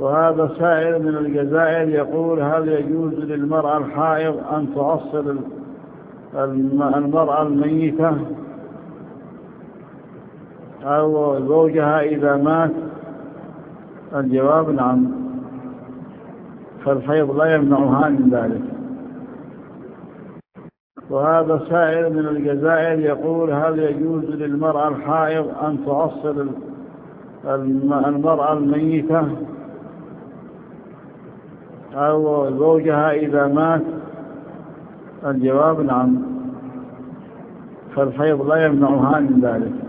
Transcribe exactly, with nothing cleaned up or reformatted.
وهذا سائل من الجزائر يقول: هل يجوز للمرأة الحائض أن تعصر المرأة الميتة أو زوجها إذا مات؟ الجواب: نعم، فالحيض لا يمنعها من ذلك. وهذا سائل من الجزائر يقول: هل يجوز للمرأة الحائض أن تعصر المرأة الميتة أو زوجها إذا مات؟ الجواب: نعم، فالحيض لا يمنعها من ذلك.